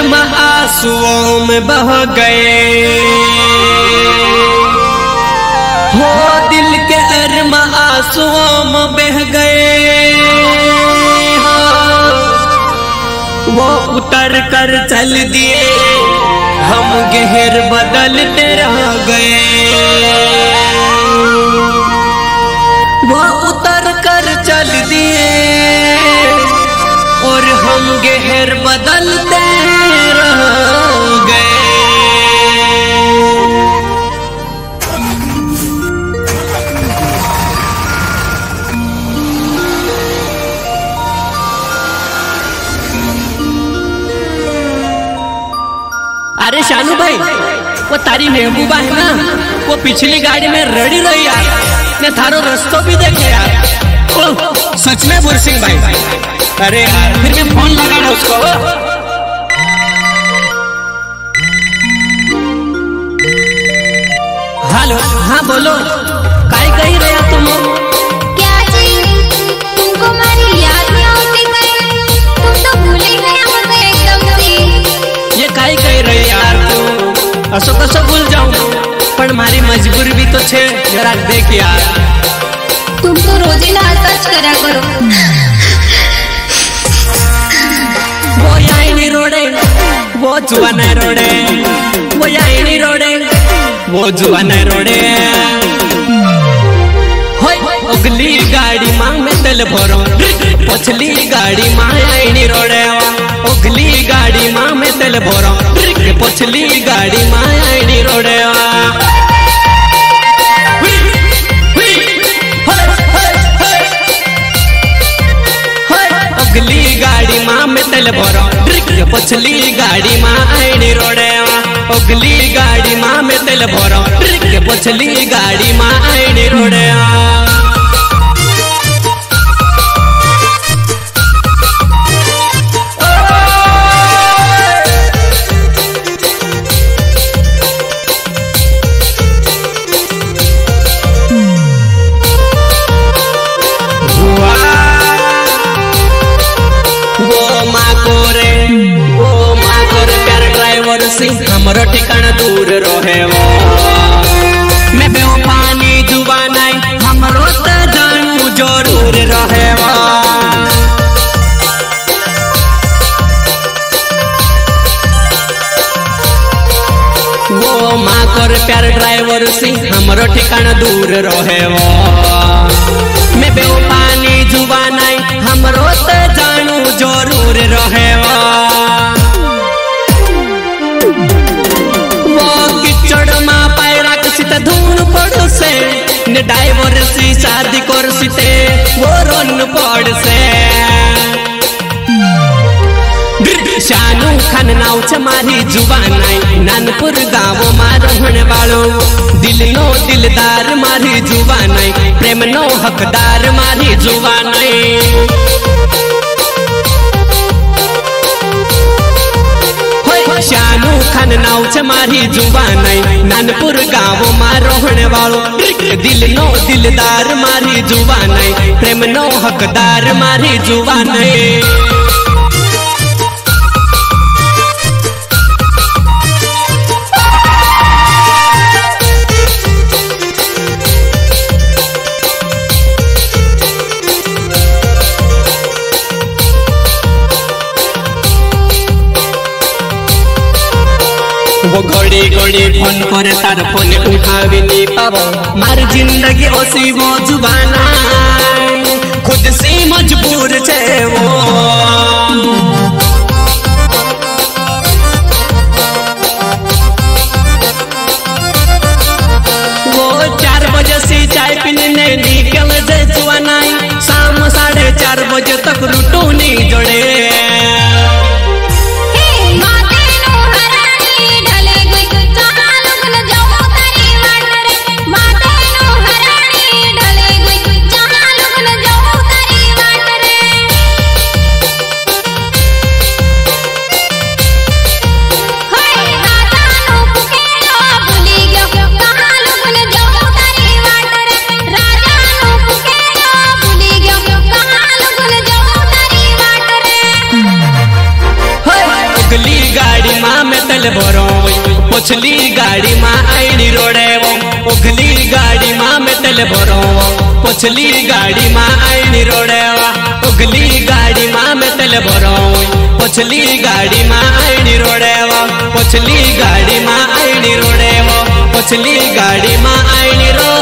अरमा आंसुओं में बह गए हो, दिल के अरमा आंसुओं में बह गए हो। वो उतर कर चल दिए, हम गहर बदलते रह गए। वो उतर कर चल दिए और हम गहर बदलते रह गए। अरे शानू भाई, वो तारी महबूबा है ना, वो पिछली गाड़ी में रड़ी रही यार, ने थारो रास्ता भी देखे यार। ओ, सच में बुरसिंह भाई? अरे यार फिर मैं फोन लगाना उसको। हेलो, हाँ बोलो, काय कही रहे हो तुम? क्या जी, तुमको हमारी याद नहीं होती कहीं? तुम तो भूल ही गए मुझे एकदम से। ये काय कही रही यार तू? असो कसो भूल जाऊं, पर मारी मजबूरी भी तो छे, जरा देख यार। तुम तो रोज ही ना सच करा करो। वो याइनी रोडे, वो जुआना रोडे, वो याइनी रोडे, वो जुआना रोडे। होय अगली गाड़ी मां में तेल भरो, पछली गाड़ी मां याइनी रोडे। अगली गाड़ी मां में तेल भरो, पछली गाड़ी मां याइनी रोडे। अगली गाड़ी मां में तेल भरो, पछली गाड़ी मां आईनी रोडे। अगली गाड़ी मां में तेल भरो, पछली गाड़ी मां आईनी रोडे। हमरो ठिकाना दूर रहे वो, मैं बेवफानी जुबा नहीं, हमरो त जानू जरूर रहे वो। वो माँ कर प्यार ड्राइवर से हमरो ठिकाना दूर रहे वो, मैं बेवफानी जुबा नहीं, हमरो त जानू जरूर रहे वो। धून पड़ से ने ड्राइवर से शादी कर सीते वो रोन पड़ से। शानू खान नाव छ मारी जुबानाई, नानपुर गाँव में रहने वालो, दिल नो दिलदार मारी जुबानाई, प्रेम नो हकदार मारी जुबानाई। शानू खान नाव छ मारी जुबानाई, नानपुर गाँव में रहने वालो, दिल नो दिलदार मारी जुबानाई, प्रेम नो हकदार मारी जुबानाई। वो घड़ी घड़ी फोन करे, तार फोन उठावी नहीं पावो, मार जिंदगी ओसी वो जुबाना खुद से मजबूर छे वो। वो 4 बजे से चाय पीने निकल जाए जुबानाई, शाम 4:30 बजे तक लुटू नहीं जोड़े। पोछली गाड़ी माँ आईनी रोड़ेवो उगली गाड़ी माँ में तेल भरोवो पोछली गाड़ी माँ आईनी रोड़ेवा उगली गाड़ी माँ में तेल भरोवो पोछली गाड़ी माँ आईनी रोड़ेवा पोछली गाड़ी माँ आईनी रोड़ेवो पोछली गाड़ी माँ आईनी रो